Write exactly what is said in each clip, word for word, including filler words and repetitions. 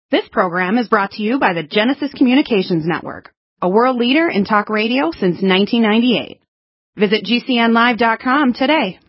This program is brought to you by the Genesis Communications Network, a world leader in talk radio since nineteen ninety-eight. Visit G C N live dot com today.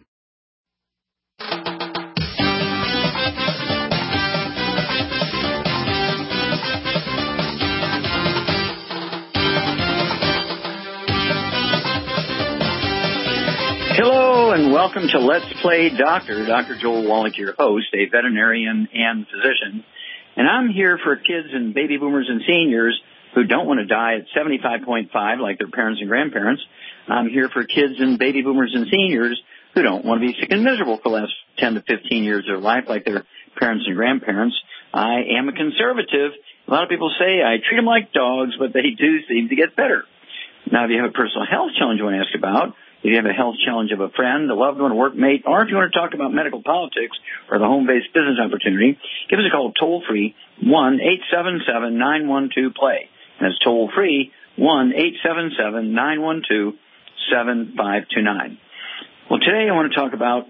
Hello and welcome to Let's Play Doctor. Doctor Joel Wallach, your host, a veterinarian and physician. And I'm here for kids and baby boomers and seniors who don't want to die at seventy-five point five like their parents and grandparents. I'm here for kids and baby boomers and seniors who don't want to be sick and miserable for the last ten to fifteen years of their life like their parents and grandparents. I am a conservative. A lot of people say I treat them like dogs, but they do seem to get better. Now, if you have a personal health challenge you want to ask about, if you have a health challenge of a friend, a loved one, a workmate, or if you want to talk about medical politics or the home-based business opportunity, give us a call toll-free, one eight seven seven, nine one two, play. And that's toll-free, one eight seven seven, nine one two, seven five two nine. Well, today I want to talk about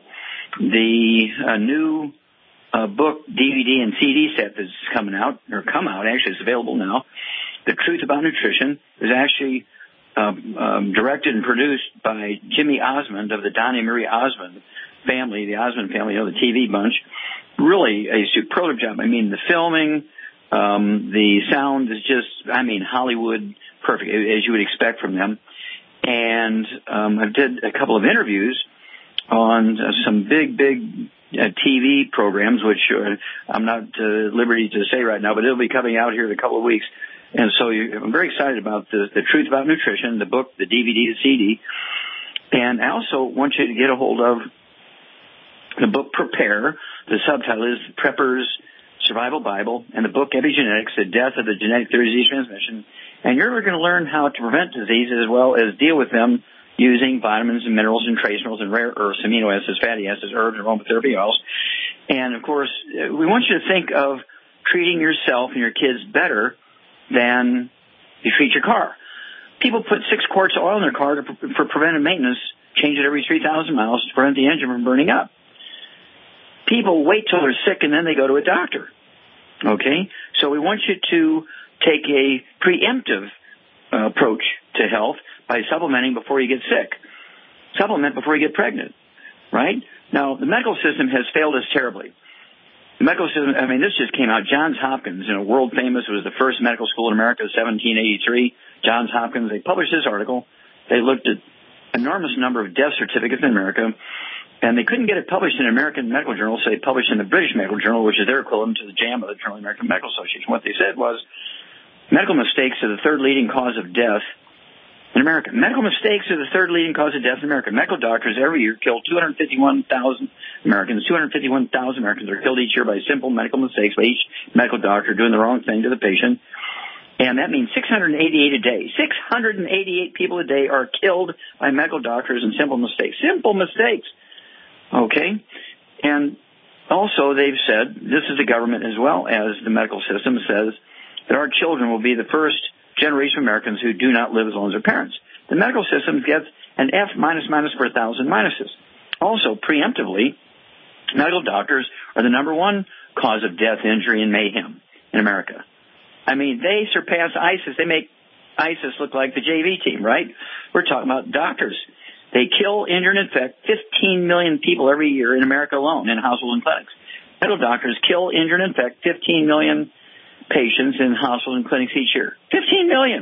the uh, new uh, book, D V D, and C D set that's coming out, or come out, actually it's available now. The Truth About Nutrition is actually Um, um, directed and produced by Jimmy Osmond of the Donnie Marie Osmond family, the Osmond family, you know, the T V bunch. Really a superlative job. I mean, the filming, um, the sound is just, I mean, Hollywood perfect, as you would expect from them. And um, I did a couple of interviews on uh, some big, big uh, T V programs, which uh, I'm not uh, at liberty to say right now, but it'll be coming out here in a couple of weeks. And so you, I'm very excited about the, the Truth About Nutrition, the book, the D V D, the C D. And I also want you to get a hold of the book Prepare. The subtitle is Prepper's Survival Bible, and the book Epigenetics, The Death of the Genetic Theory of Disease Transmission. And you're going to learn how to prevent diseases as well as deal with them using vitamins and minerals and trace minerals and rare earths, amino acids, fatty acids, herbs, and aromatherapy oils. And, of course, we want you to think of treating yourself and your kids better than you treat your car. People put six quarts of oil in their car to, for preventive maintenance, change it every three thousand miles to prevent the engine from burning up. People wait till they're sick and then they go to a doctor. Okay? So we want you to take a preemptive uh, approach to health by supplementing before you get sick. Supplement before you get pregnant. Right? Now, the medical system has failed us terribly. The medical system, I mean, this just came out. Johns Hopkins, you know, world famous, was the first medical school in America, seventeen eighty-three. Johns Hopkins, they published this article. They looked at enormous number of death certificates in America, and they couldn't get it published in an American medical journal, so they published in the British Medical Journal, which is their equivalent to the JAMA, the Journal of the American Medical Association. What they said was medical mistakes are the third leading cause of death in America. Medical mistakes are the third leading cause of death in America. Medical doctors every year kill two hundred fifty-one thousand Americans. two hundred fifty-one thousand Americans are killed each year by simple medical mistakes by each medical doctor doing the wrong thing to the patient. And that means six hundred eighty-eight a day. six hundred eighty-eight people a day are killed by medical doctors in simple mistakes. Simple mistakes. Okay? And also they've said, this is the government as well as the medical system says, that our children will be the first generation of Americans who do not live as long as their parents. The medical system gets an F minus minus for a thousand minuses. Also, preemptively, medical doctors are the number one cause of death, injury, and mayhem in America. I mean, they surpass ISIS. They make ISIS look like the J V team, right? We're talking about doctors. They kill, injure, and infect fifteen million people every year in America alone in hospitals and clinics. Medical doctors kill, injure, and infect fifteen million patients in hospitals and clinics each year. fifteen million.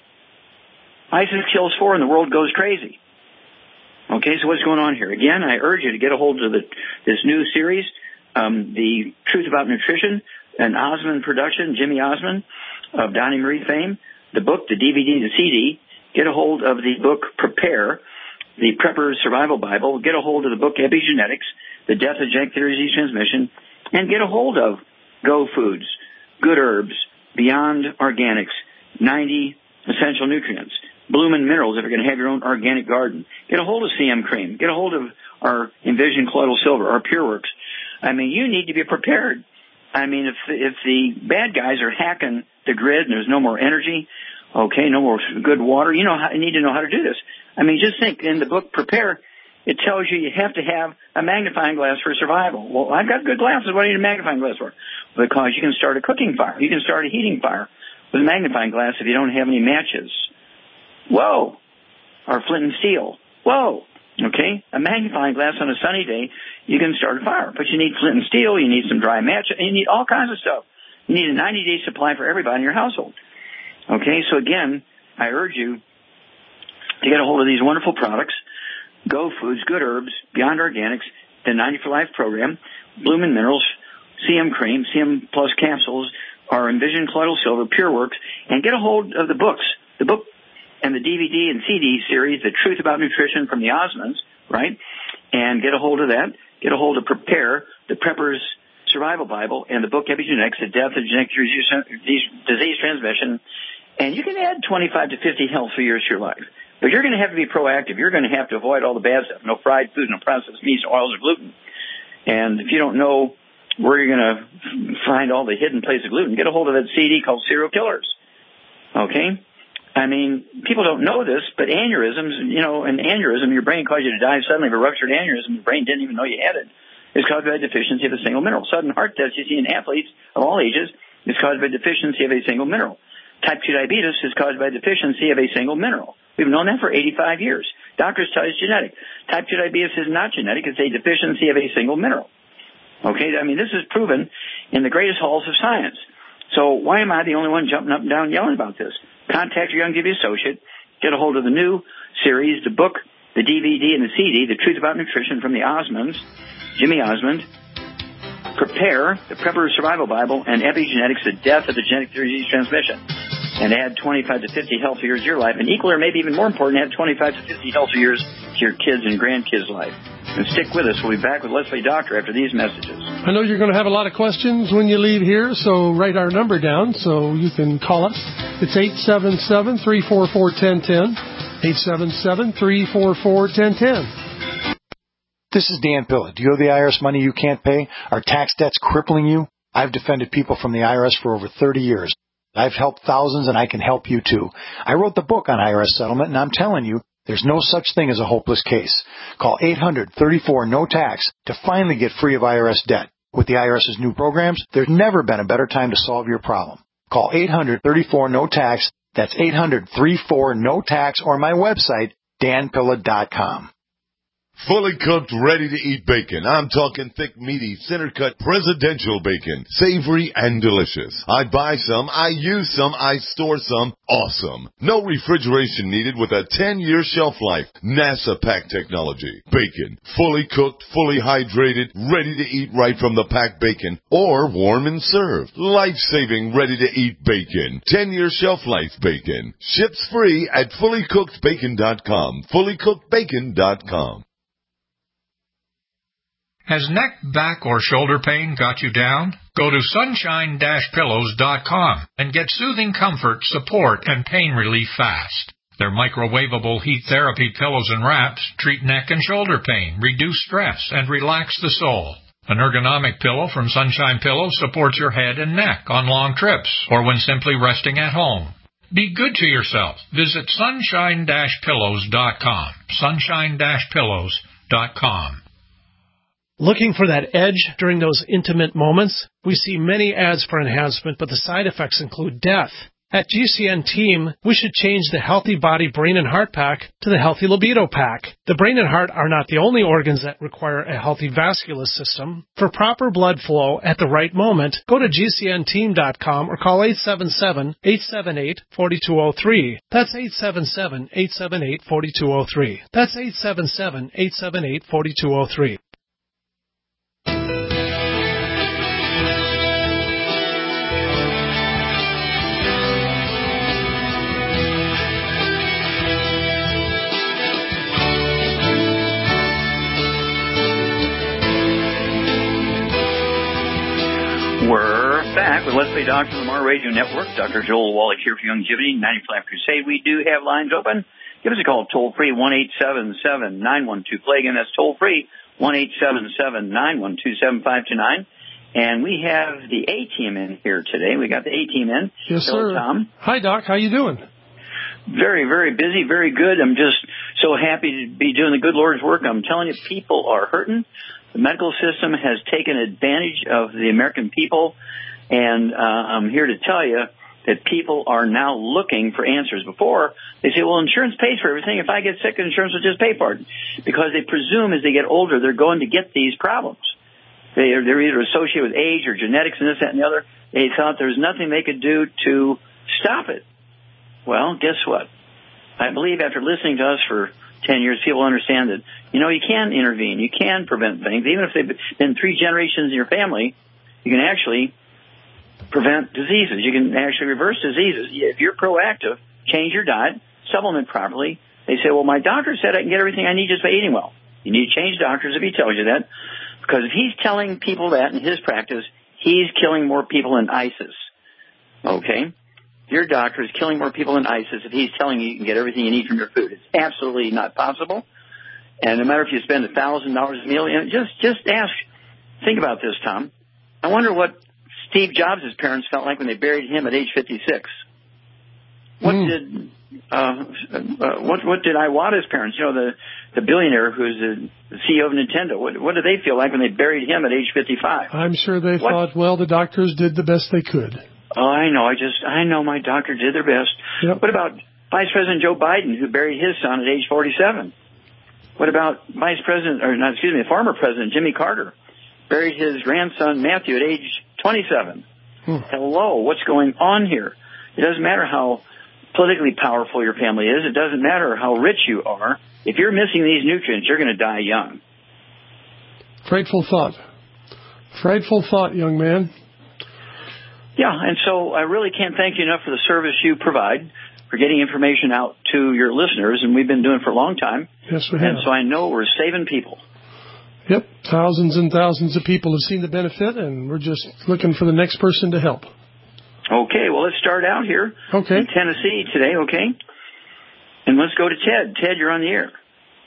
ISIS kills four and the world goes crazy. Okay, so what's going on here? Again, I urge you to get a hold of the, this new series, um, The Truth About Nutrition, an Osmond production, Jimmy Osmond of Donnie Marie fame, the book, the D V D, the C D. Get a hold of the book Prepare, the Prepper's Survival Bible. Get a hold of the book Epigenetics, The Death of Genetic Theory of Disease Transmission. And get a hold of Go Foods, Good Herbs, Beyond Organics, ninety Essential Nutrients, Bloomin' Minerals if you're going to have your own organic garden. Get a hold of C M Cream. Get a hold of our Envision Colloidal Silver, our PureWorks. I mean, you need to be prepared. I mean, if if the bad guys are hacking the grid and there's no more energy, okay, no more good water, you know, how, you need to know how to do this. I mean, just think, in the book Prepare, it tells you you have to have a magnifying glass for survival. Well, I've got good glasses. What do you need a magnifying glass for? Because you can start a cooking fire. You can start a heating fire with a magnifying glass if you don't have any matches. Whoa. Or flint and steel. Whoa. Okay? A magnifying glass on a sunny day, you can start a fire. But you need flint and steel. You need some dry matches. You need all kinds of stuff. You need a ninety-day supply for everybody in your household. Okay? So, again, I urge you to get a hold of these wonderful products. Go Foods, Good Herbs, Beyond Organics, the ninety for Life program, Bloomin' Minerals, C M Cream, C M Plus capsules, our Envision Colloidal Silver, PureWorks, and get a hold of the books, the book and the D V D and C D series, The Truth About Nutrition from the Osmonds, right? And get a hold of that. Get a hold of Prepare, the Prepper's Survival Bible, and the book Epigenetics, The Death of Genetic Disease Transmission. And you can add twenty-five to fifty healthy years to your life. But you're going to have to be proactive. You're going to have to avoid all the bad stuff. No fried food, no processed meats, oils, or gluten. And if you don't know where you're going to find all the hidden place of gluten, get a hold of that C D called Serial Killers. Okay? I mean, people don't know this, but aneurysms, you know, an aneurysm, your brain caused you to die suddenly of a ruptured aneurysm. Your brain didn't even know you had it. It's caused by a deficiency of a single mineral. Sudden heart death you see in athletes of all ages is caused by a deficiency of a single mineral. Type two diabetes is caused by a deficiency of a single mineral. We've known that for eighty-five years. Doctors tell you it's genetic. Type two diabetes is not genetic. It's a deficiency of a single mineral. Okay? I mean, this is proven in the greatest halls of science. So why am I the only one jumping up and down yelling about this? Contact your Youngevity associate. Get a hold of the new series, the book, the D V D, and the C D, The Truth About Nutrition from the Osmonds, Jimmy Osmond. Prepare, the Prepper's Survival Bible, and Epigenetics, The Death of the Genetic Disease Transmission. And add twenty-five to fifty healthy years to your life. And equal or maybe even more important, add twenty-five to fifty healthy years to your kids' and grandkids' life. And stick with us. We'll be back with Leslie Doctor after these messages. I know you're going to have a lot of questions when you leave here, so write our number down so you can call us. It's eight seven seven, three four four, one zero one zero, eight seven seven, three four four, one zero one zero. This is Dan Pilla. Do you owe the I R S money you can't pay? Are tax debts crippling you? I've defended people from the I R S for over thirty years. I've helped thousands, and I can help you, too. I wrote the book on I R S settlement, and I'm telling you, there's no such thing as a hopeless case. Call eight hundred, thirty-four, no tax to finally get free of I R S debt. With the IRS's new programs, there's never been a better time to solve your problem. Call eight hundred, thirty-four, no tax. That's eight hundred, thirty-four, no tax, or my website, dan pilla dot com. Fully cooked, ready-to-eat bacon. I'm talking thick, meaty, center-cut, presidential bacon. Savory and delicious. I buy some, I use some, I store some. Awesome. No refrigeration needed with a ten-year shelf life. NASA pack technology. Bacon. Fully cooked, fully hydrated, ready to eat right from the packed bacon. Or warm and served. Life-saving, ready-to-eat bacon. ten-year shelf life bacon. Ships free at fully cooked bacon dot com. fully cooked bacon dot com. Has neck, back, or shoulder pain got you down? Go to sunshine dash pillows dot com and get soothing comfort, support, and pain relief fast. Their microwavable heat therapy pillows and wraps treat neck and shoulder pain, reduce stress, and relax the soul. An ergonomic pillow from Sunshine Pillows supports your head and neck on long trips or when simply resting at home. Be good to yourself. Visit sunshine dash pillows dot com. sunshine dash pillows dot com. Looking for that edge during those intimate moments? We see many ads for enhancement, but the side effects include death. At G C N Team, we should change the Healthy Body Brain and Heart Pack to the Healthy Libido Pack. The brain and heart are not the only organs that require a healthy vascular system. For proper blood flow at the right moment, go to G C N team dot com or call eight seven seven, eight seven eight, four two zero three. That's eight seven seven, eight seven eight, four two zero three. That's eight seven seven, eight seven eight, four two zero three. We're back with Leslie Doctor on the Lamar Radio Network. Doctor Joel Wallach here for Youngevity, ninety-five Crusade. We do have lines open. Give us a call toll-free, one eight seven seven, nine one two, play. Again, that's toll-free, one eight seven seven, nine one two, seven five two nine. And we have the A-Team in here today. We got the A-Team in. Yes, Hello, sir. Tom. Hi, Doc. How you doing? very, very busy, very good. I'm just so happy to be doing the good Lord's work. I'm telling you, people are hurting. The medical system has taken advantage of the American people, and uh, I'm here to tell you that people are now looking for answers. Before, they say, well, insurance pays for everything. If I get sick, insurance will just pay for it. Because they presume as they get older, they're going to get these problems. They are, they're either associated with age or genetics and this, that, and the other. They thought there was nothing they could do to stop it. Well, guess what? I believe after listening to us for ten years, people understand that, you know, you can intervene. You can prevent things. Even if they've been three generations in your family, you can actually prevent diseases. You can actually reverse diseases. If you're proactive, change your diet, supplement properly. They say, well, my doctor said I can get everything I need just by eating well. You need to change doctors if he tells you that. Because if he's telling people that in his practice, he's killing more people than ISIS. Okay? Your doctor is killing more people than ISIS if he's telling you you can get everything you need from your food. It's absolutely not possible. And no matter if you spend one thousand dollars a meal, just, just ask, think about this, Tom. I wonder what Steve Jobs' parents felt like when they buried him at age fifty-six. What mm. did uh, uh, what what did Iwata's parents, you know, the the billionaire who's the, the C E O of Nintendo, what what did they feel like when they buried him at age fifty-five? I'm sure they what? thought, well, the doctors did the best they could. Oh, I know. I just I know my doctor did their best. Yep. What about Vice President Joe Biden, who buried his son at age forty-seven? What about Vice President, or not, excuse me, former President Jimmy Carter, buried his grandson Matthew at age twenty-seven. Hmm. Hello, what's going on here? It doesn't matter how politically powerful your family is. It doesn't matter how rich you are. If you're missing these nutrients, you're going to die young. Frightful thought. Frightful thought, young man. Yeah, and so I really can't thank you enough for the service you provide, for getting information out to your listeners, and we've been doing it for a long time. Yes, we have. And so I know we're saving people. Yep, thousands and thousands of people have seen the benefit, and we're just looking for the next person to help. Okay, well, let's start out here okay. in Tennessee today, okay? And let's go to Ted. Ted, you're on the air.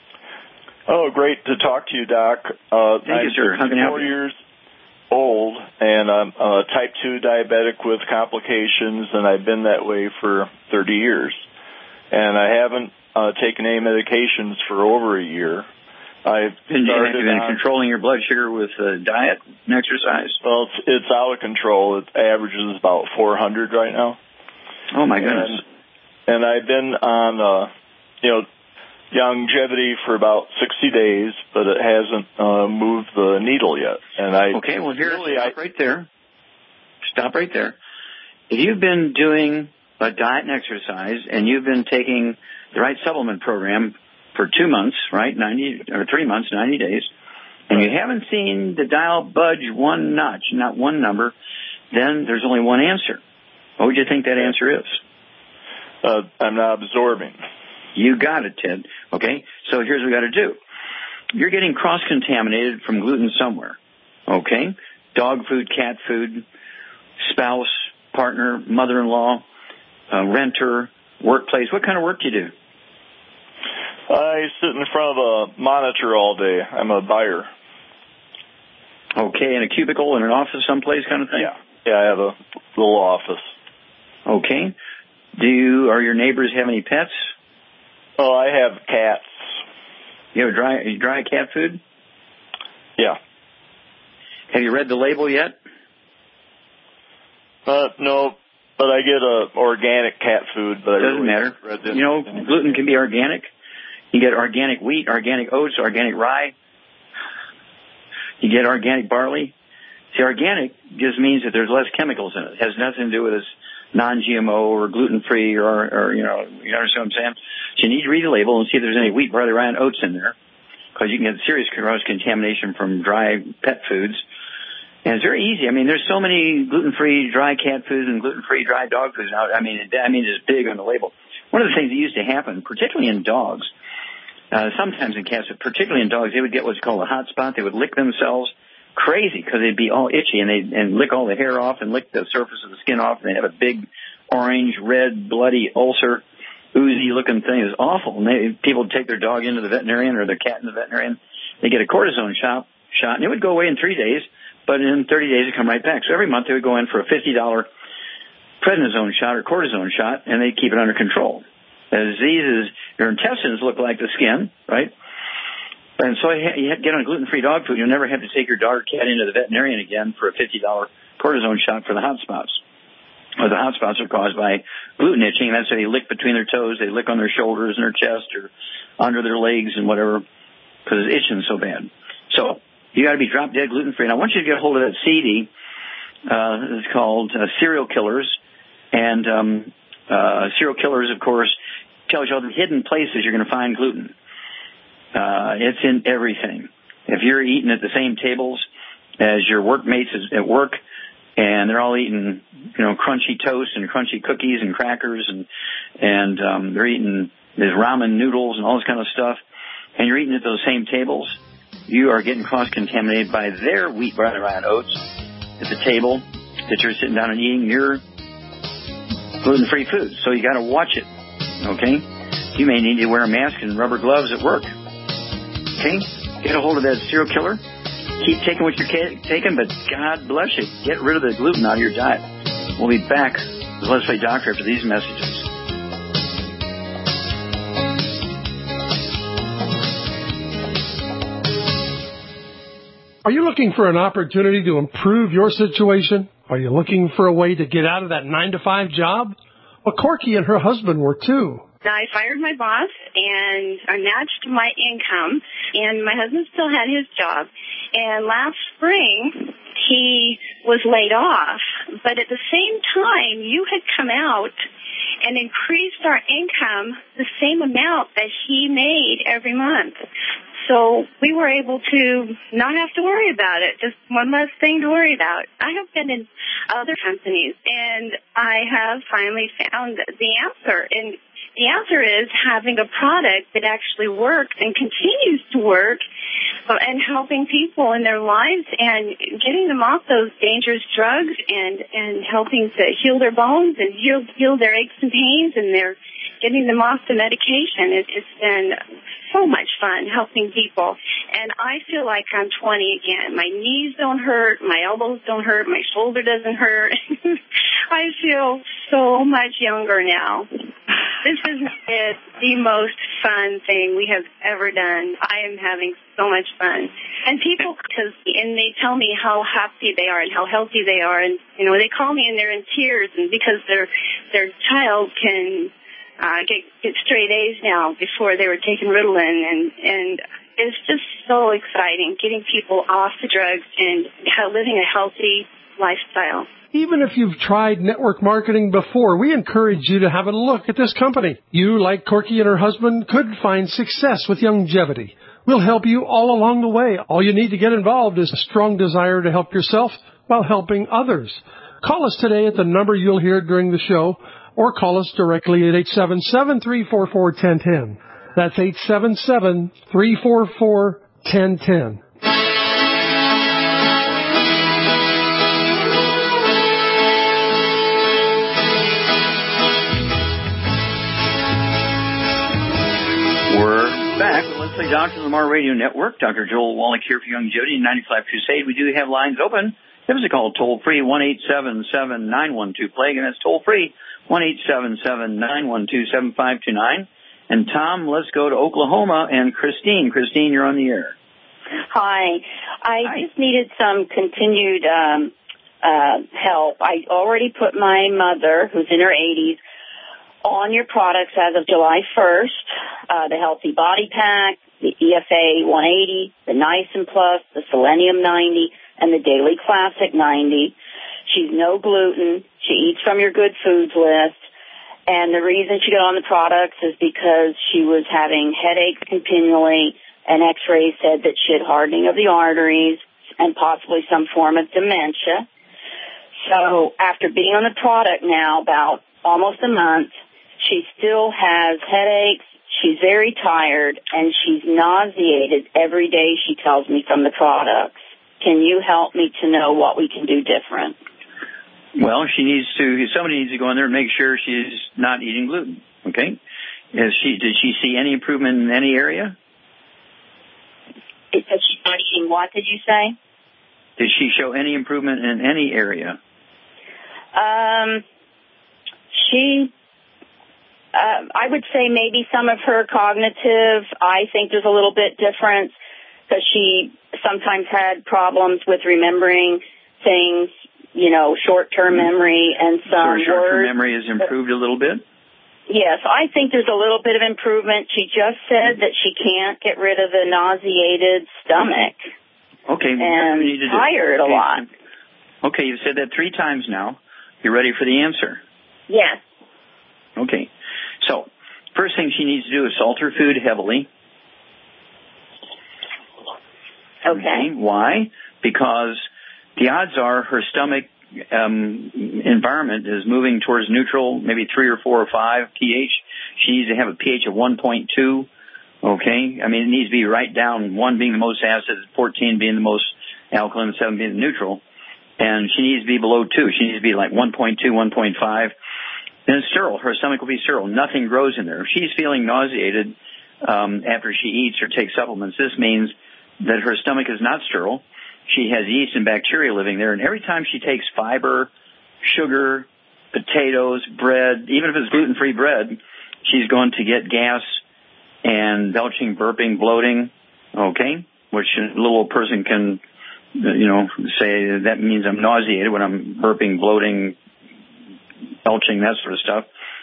Oh, great to talk to you, Doc. Uh, Thank I'm you, sir. How can I help you? years old, and I'm a type two diabetic with complications, and I've been that way for thirty years. And I haven't uh, taken any medications for over a year. I've been, started have you been on, controlling your blood sugar with uh, diet and exercise? Well, it's, it's out of control. It averages about four hundred right now. Oh, my goodness. And, and I've been on, uh, you know, longevity for about sixty days, but it hasn't uh, moved the needle yet. And I Okay, well, here, really, stop I, right there. Stop right there. If you've been doing a diet and exercise, and you've been taking the right supplement program for two months, right, ninety or three months, ninety days, and you haven't seen the dial budge one notch, not one number, then there's only one answer. What would you think that answer is? Uh, I'm not absorbing. You got it, Ted. Okay, so here's what we got to do. You're getting cross-contaminated from gluten somewhere. Okay, dog food, cat food, spouse, partner, mother-in-law, uh, renter, workplace. What kind of work do you do? I sit in front of a monitor all day. I'm a buyer. Okay, in a cubicle in an office someplace kind of thing? Yeah. Yeah, I have a little office. Okay. Do you, or your neighbors have any pets? Oh, I have cats. You have dry, dry cat food? Yeah. Have you read the label yet? Uh, no, but I get a organic cat food. But it doesn't really matter. Read this. You know, gluten can be organic. You get organic wheat, organic oats, organic rye. You get organic barley. See, organic just means that there's less chemicals in it. It has nothing to do with it's non-G M O or gluten-free or, or, you know, you understand what I'm saying? So you need to read the label and see if there's any wheat, barley, rye, and oats in there, because you can get serious cross-contamination from dry pet foods. And it's very easy. I mean, there's so many gluten-free dry cat foods and gluten-free dry dog foods now. I mean, it, I mean, it's big on the label. One of the things that used to happen, particularly in dogs, uh, sometimes in cats, but particularly in dogs, they would get what's called a hot spot. They would lick themselves crazy because they'd be all itchy, and they'd and lick all the hair off and lick the surface of the skin off, and they'd have a big orange, red, bloody ulcer, oozy-looking thing. It was awful. And they, people would take their dog into the veterinarian or their cat in the veterinarian. They get a cortisone shot, shot, and it would go away in three days, but in thirty days it would come right back. So every month they would go in for a fifty dollars prednisone shot or cortisone shot, and they'd keep it under control. The disease is your intestines look like the skin, right? And so you get on gluten-free dog food. You'll never have to take your dog or cat into the veterinarian again for a fifty dollars cortisone shot for the hot spots. Or the hot spots are caused by gluten itching. That's why they lick between their toes. They lick on their shoulders and their chest or under their legs and whatever because it's itching so bad. So you got to be drop-dead gluten-free. And I want you to get a hold of that C D. Uh, it's called uh, Serial Killers. And um, uh, Serial Killers, of course, tells you all the hidden places you're going to find gluten. Uh, it's in everything. If you're eating at the same tables as your workmates at work, and they're all eating, you know, crunchy toast and crunchy cookies and crackers, and and um, they're eating these ramen noodles and all this kind of stuff, and you're eating at those same tables, you are getting cross-contaminated by their wheat, bran, rye, and oats at the table that you're sitting down and eating your gluten-free food. So you got to watch it, okay? You may need to wear a mask and rubber gloves at work. Okay? Get a hold of that serial killer. Keep taking what you're taking, but God bless you. Get rid of the gluten out of your diet. We'll be back with Let's Play Doctor after these messages. Are you looking for an opportunity to improve your situation? Are you looking for a way to get out of that nine to five job? Well, Corky and her husband were too. I fired my boss, and I matched my income, and my husband still had his job. And last spring, he was laid off, but at the same time, you had come out and increased our income the same amount that he made every month. So we were able to not have to worry about it, just one less thing to worry about. I have been in other companies, and I have finally found the answer. And the answer is having a product that actually works and continues to work and helping people in their lives and getting them off those dangerous drugs and, and helping to heal their bones and heal, heal their aches and pains, and they're getting them off the medication. It, it's been so much fun helping people. And I feel like I'm twenty again. My knees don't hurt. My elbows don't hurt. My shoulder doesn't hurt. I feel so much younger now. This is it, the most fun thing we have ever done. I am having so much fun. And people, cause, and they tell me how happy they are and how healthy they are. And, you know, they call me and they're in tears, and because their, their child can uh, get, get straight A's now before they were taking Ritalin. And, and it's just so exciting getting people off the drugs and living a healthy lifestyle. Even if you've tried network marketing before, we encourage you to have a look at this company. You, like Corky and her husband, could find success with longevity. We'll help you all along the way. All you need to get involved is a strong desire to help yourself while helping others. Call us today at the number you'll hear during the show, or call us directly at eight seven seven, three four four, one zero one zero. That's eight seven seven, three four four, one zero one zero. We're back with Let's Play Doctor on the Lamar Radio Network. Doctor Joel Wallach here for Longevity and ninety-five Crusade. We do have lines open. Give us a call toll-free, one eight seven seven, nine one two, plague, and that's toll-free, one eight seven seven, nine one two, seven five two nine. And Tom, let's go to Oklahoma, and Christine. Christine, you're on the air. Hi. I Hi. just needed some continued um, uh, help. I already put my mother, who's in her eighties, on your products as of July first, uh, the Healthy Body Pack, the E F A one eighty, the Niacin Plus, the Selenium ninety, and the Daily Classic ninety. She's no gluten. She eats from your good foods list. And the reason she got on the products is because she was having headaches continually, and x-rays said that she had hardening of the arteries and possibly some form of dementia. So after being on the product now about almost a month, she still has headaches, she's very tired, and she's nauseated every day, she tells me, from the products. Can you help me to know what we can do different? Well, she needs to, somebody needs to go in there and make sure she's not eating gluten, okay? Is she, did she see any improvement in any area? Is she not eating what, did you say? Did she show any improvement in any area? Um, she... Uh, uh, I would say maybe some of her cognitive, I think there's a little bit difference because she sometimes had problems with remembering things, you know, short-term memory and some so her short-term words. memory has improved a little bit? Yes, I think there's a little bit of improvement. She just said that she can't get rid of the nauseated stomach. Okay. And you need to tired do. Okay. a lot. Okay, you've said that three times now. You ready for the answer? Yes. Okay. So, first thing she needs to do is salt her food heavily. Okay. okay. Why? Because the odds are her stomach um, environment is moving towards neutral, maybe three or four or five pH. She needs to have a pH of one point two. Okay. I mean, it needs to be right down, one being the most acid, fourteen being the most alkaline, seven being the neutral. And she needs to be below two. She needs to be like one point two, one point five. And it's sterile. Her stomach will be sterile. Nothing grows in there. If she's feeling nauseated um, after she eats or takes supplements, this means that her stomach is not sterile. She has yeast and bacteria living there. And every time she takes fiber, sugar, potatoes, bread, even if it's gluten-free bread, she's going to get gas and belching, burping, bloating, okay, which a little person can, you know, say that means I'm nauseated when I'm burping, bloating, belching, that sort of stuff.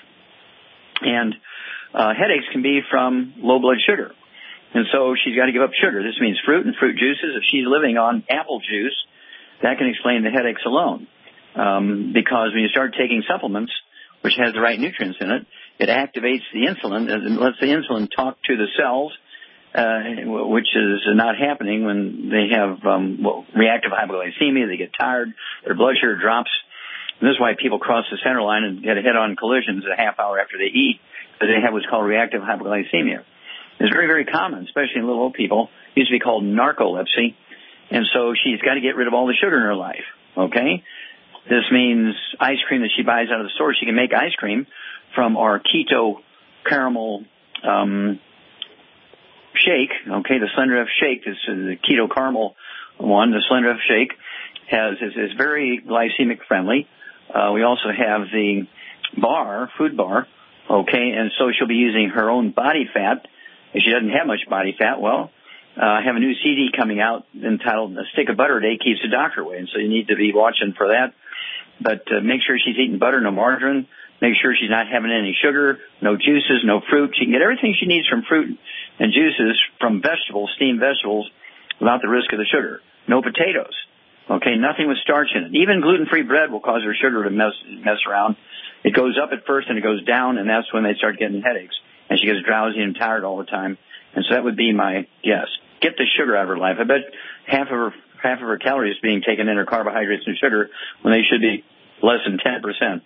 And uh, headaches can be from low blood sugar. And so she's got to give up sugar. This means fruit and fruit juices. If she's living on apple juice, that can explain the headaches alone. Um, because when you start taking supplements, which has the right nutrients in it, it activates the insulin and lets the insulin talk to the cells, uh, which is not happening when they have um, well, reactive hypoglycemia. They get tired. Their blood sugar drops. And this is why people cross the center line and get head-on collisions a half hour after they eat, because they have what's called reactive hypoglycemia. It's very, very common, especially in little old people. It used to be called narcolepsy. And so she's got to get rid of all the sugar in her life, okay? This means ice cream that she buys out of the store. She can make ice cream from our keto caramel um, shake, okay? The Slender F shake, this is the keto caramel one. The Slender F shake has is, is very glycemic friendly. Uh, we also have the bar, food bar, okay? And so she'll be using her own body fat. If she doesn't have much body fat, well, uh, I have a new C D coming out entitled A Stick of Butter a Day Keeps the Doctor Away, and so you need to be watching for that. But uh, make sure she's eating butter, no margarine. Make sure she's not having any sugar, no juices, no fruit. She can get everything she needs from fruit and juices from vegetables, steamed vegetables, without the risk of the sugar. No potatoes. Okay, nothing with starch in it. Even gluten-free bread will cause her sugar to mess mess around. It goes up at first and it goes down, and that's when they start getting headaches. And she gets drowsy and tired all the time. And so that would be my guess. Get the sugar out of her life. I bet half of her half of her calories being taken in are carbohydrates and sugar when they should be less than ten percent.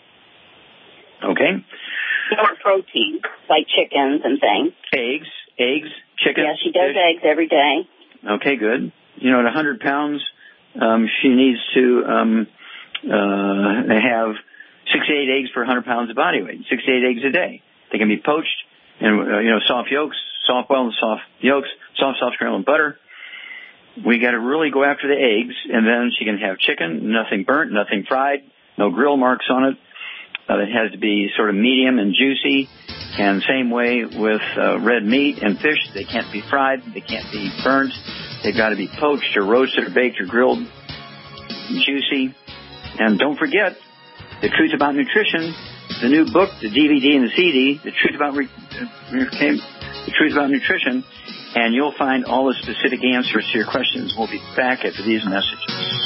Okay? More protein, like chickens and things. Eggs, eggs, chicken. Yeah, she does fish. Eggs every day. Okay, good. You know, at one hundred pounds, um, she needs to um, uh, have sixty-eight eggs per one hundred pounds of body weight, sixty-eight eggs a day. They can be poached and, uh, you know, soft yolks, soft boiled and soft yolks, soft, soft scrambled butter. We got to really go after the eggs, and then she can have chicken, nothing burnt, nothing fried, no grill marks on it. Uh, it has to be sort of medium and juicy, and same way with uh, red meat and fish. They can't be fried, they can't be burnt. They've got to be poached or roasted or baked or grilled, juicy. And don't forget, The Truth About Nutrition, the new book, the D V D and the C D, The Truth About Re- The Truth About Nutrition, and you'll find all the specific answers to your questions. We'll be back after these messages.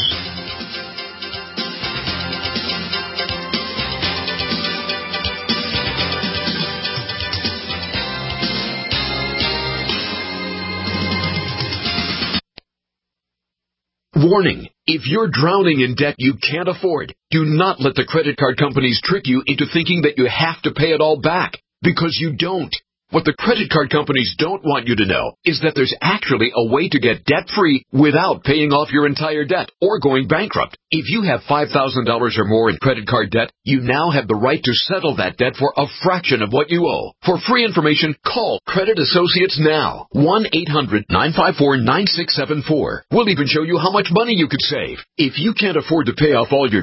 Warning. If you're drowning in debt you can't afford, do not let the credit card companies trick you into thinking that you have to pay it all back, because you don't. What the credit card companies don't want you to know is that there's actually a way to get debt-free without paying off your entire debt or going bankrupt. If you have five thousand dollars or more in credit card debt, you now have the right to settle that debt for a fraction of what you owe. For free information, call Credit Associates now. one eight hundred nine five four nine six seven four. We'll even show you how much money you could save. If you can't afford to pay off all your debt,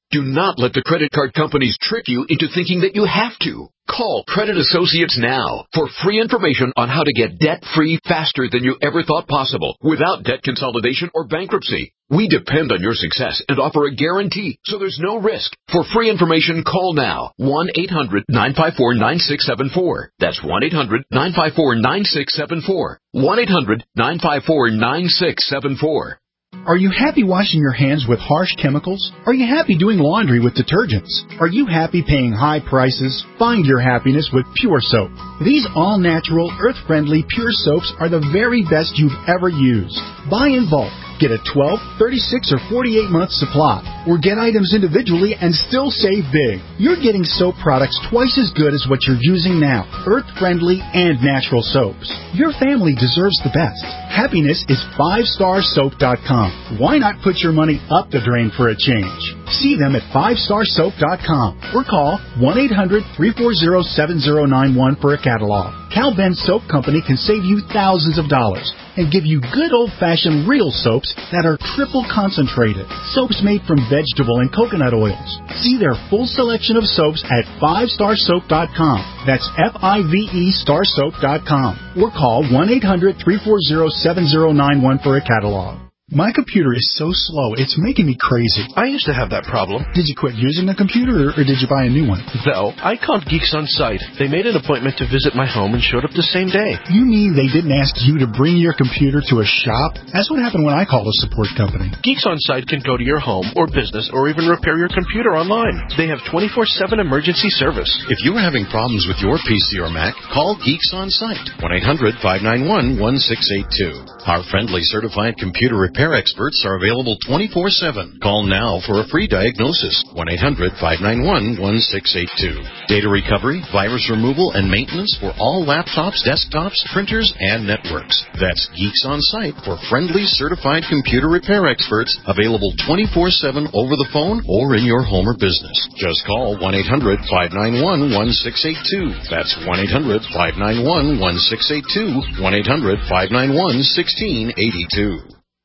Do not let the credit card companies trick you into thinking that you have to. Call Credit Associates now for free information on how to get debt-free faster than you ever thought possible without debt consolidation or bankruptcy. We depend on your success and offer a guarantee, so there's no risk. For free information, call now. one eight hundred nine five four nine six seven four. That's one eight hundred nine five four nine six seven four. one eight hundred nine five four nine six seven four. Are you happy washing your hands with harsh chemicals? Are you happy doing laundry with detergents? Are you happy paying high prices? Find your happiness with Pure Soap. These all-natural, earth-friendly Pure Soaps are the very best you've ever used. Buy in bulk. Get a twelve, thirty-six, or forty-eight month supply. Or get items individually and still save big. You're getting soap products twice as good as what you're using now. Earth-friendly and natural soaps. Your family deserves the best. Happiness is five star soap dot com. Why not put your money up the drain for a change? See them at five star soap dot com or call one eight hundred three four zero seven zero nine one for a catalog. Cal Ben Soap Company can save you thousands of dollars and give you good old-fashioned real soaps that are triple concentrated. Soaps made from vegetable and coconut oils. See their full selection of soaps at five star soap dot com. That's F I V E star soap dot com. Or call one eight hundred three four zero seven zero nine one for a catalog. My computer is so slow, it's making me crazy. I used to have that problem. Did you quit using the computer, or, or did you buy a new one? No, I called Geeks On Site. They made an appointment to visit my home and showed up the same day. You mean they didn't ask you to bring your computer to a shop? That's what happened when I called a support company. Geeks On Site can go to your home or business or even repair your computer online. They have twenty-four seven emergency service. If you're having problems with your P C or Mac, call Geeks On Site. one eight hundred five nine one one six eight two. Our friendly certified computer repair experts are available twenty-four seven. Call now for a free diagnosis. one eight hundred five nine one one six eight two. Data recovery, virus removal, and maintenance for all laptops, desktops, printers, and networks. That's Geeks On Site for friendly certified computer repair experts, available twenty-four seven over the phone or in your home or business. Just call one eight hundred five nine one one six eight two. That's one eight hundred five nine one one six eight two. one eight hundred five nine one one six eight two.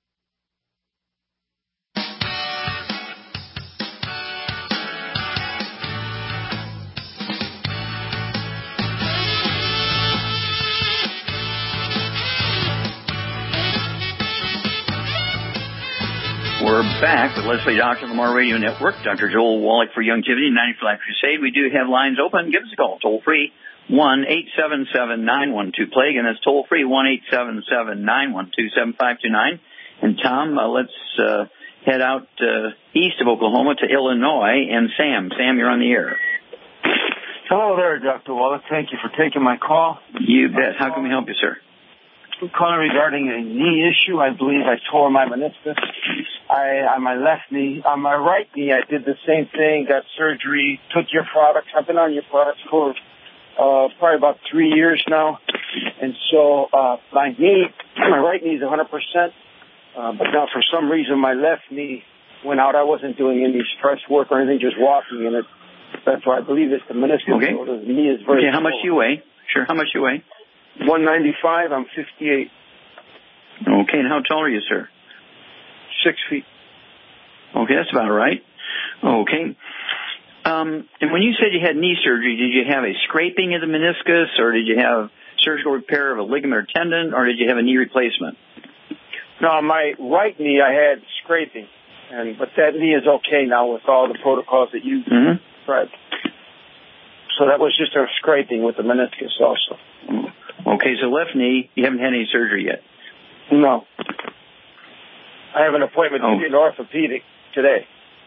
We're back with Leslie Doctor on the More Radio Network. Doctor Joel Wallach for Youngevity, ninety for Life Crusade. We do have lines open. Give us a call. Toll free, one eight seven seven nine one two plague, and that's toll free, one eight seven seven nine one two seven five two nine. And Tom, uh, let's uh, head out uh, east of Oklahoma to Illinois. And Sam, Sam, you're on the air. Hello there, Doctor Wallach. Thank you for taking my call. You bet. How can we help you, sir? I'm calling regarding a knee issue. I believe I tore my meniscus. I, on my left knee, on my right knee, I did the same thing, got surgery, took your products. I've been on your products for uh, probably about three years now. And so uh, my knee, my right knee is one hundred percent. Uh, but now for some reason my left knee went out. I wasn't doing any stress work or anything, just walking in it. That's why I believe it's the meniscus. Okay. So the knee is very Okay, how much slow. do you weigh? Sure, how much do you weigh? one ninety-five, I'm fifty-eight. Okay, and how tall are you, sir? Six feet. Okay, that's about right. Okay. Um, and when you said you had knee surgery, did you have a scraping of the meniscus, or did you have surgical repair of a ligament or tendon, or did you have a knee replacement? No, on my right knee I had scraping, and but that knee is okay now with all the protocols that you Mm-hmm. right. So that was just a scraping with the meniscus also. Okay, so left knee, you haven't had any surgery yet? No. I have an appointment Oh. to get an orthopedic today.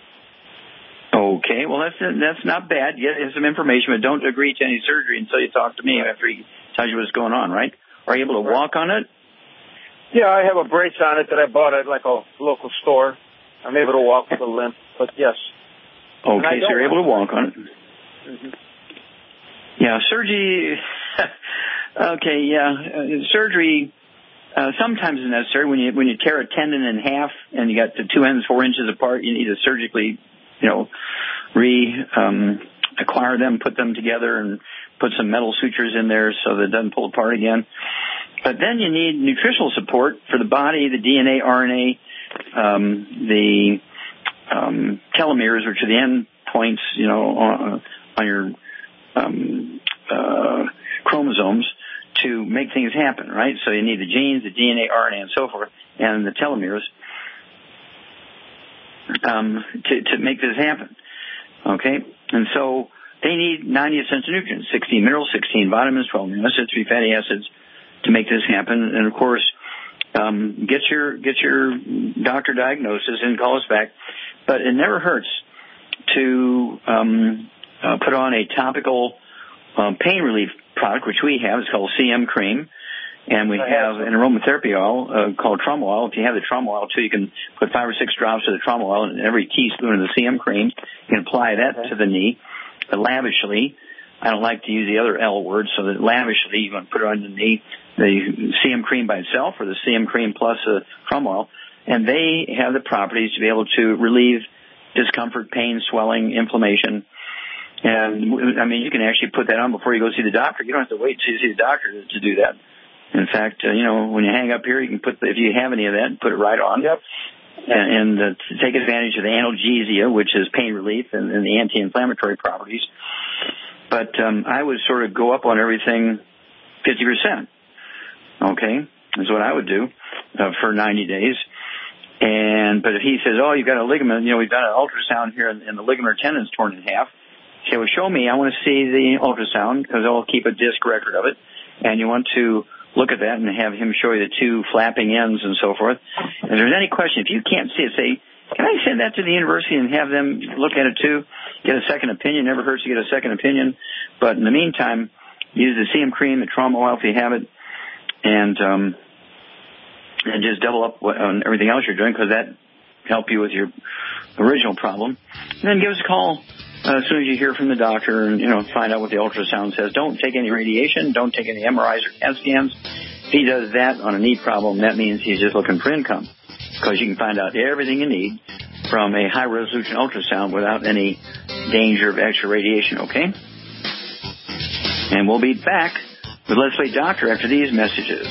Okay, well, that's that's not bad. Get some information, but don't agree to any surgery until you talk to me after he tells you what's going on, right? Are you able to walk on it? Yeah, I have a brace on it that I bought at like a local store. I'm able to walk with a limp, but yes. Okay, so you're able to walk on it. Mm-hmm. Yeah, surgery. Okay, yeah, uh, surgery uh, sometimes is necessary when you when you tear a tendon in half and you got the two ends four inches apart. You need to surgically, you know, re um, acquire them, put them together, and put some metal sutures in there so that it doesn't pull apart again. But then you need nutritional support for the body, the D N A, R N A, um, the um, telomeres, which are the end points, you know, on, on your um, uh, chromosomes to make things happen, right? So you need the genes, the D N A, R N A, and so forth, and the telomeres um, to, to make this happen, okay? And so they need ninety essential nutrients, sixteen minerals, sixteen vitamins, twelve amino acids, three fatty acids to make this happen. And, of course, um, get your get your doctor diagnosis and call us back. But it never hurts to um, uh, put on a topical um, pain relief product, which we have. It's called C M Cream. And we have an aromatherapy oil uh, called trauma oil. If you have the trauma oil, too, you can put five or six drops of the trauma oil in every teaspoon of the C M Cream. You can apply that okay. to the knee uh, lavishly. I don't like to use the other L word, so that lavishly you want to put it on the knee, the C M Cream by itself or the C M Cream plus the trauma oil. And they have the properties to be able to relieve discomfort, pain, swelling, inflammation. And, I mean, you can actually put that on before you go see the doctor. You don't have to wait till you see the doctor to, to do that. In fact, uh, you know, when you hang up here, you can put, the, if you have any of that, put it right on. Yep. And, and uh, to take advantage of the analgesia, which is pain relief, and, and the anti-inflammatory properties. But um, I would sort of go up on everything fifty percent. Okay, is what I would do uh, for ninety days. And but if he says, oh, you've got a ligament, you know, we've done an ultrasound here, and, and the ligament tendon's torn in half. Say, well, show me. I want to see the ultrasound because I'll keep a disc record of it. And you want to look at that and have him show you the two flapping ends and so forth. And if there's any question, if you can't see it, say, can I send that to the university and have them look at it too? Get a second opinion. Never hurts to get a second opinion. But in the meantime, use the C M Cream, the trauma oil if you have it, and um, and just double up on everything else you're doing because that help you with your original problem. And then give us a call uh, as soon as you hear from the doctor and, you know, find out what the ultrasound says. Don't take any radiation. Don't take any M R Is or C A T scans. If he does that on a knee problem, that means he's just looking for income because you can find out everything you need from a high-resolution ultrasound without any danger of extra radiation, okay? And we'll be back with Let's Play Doctor after these messages.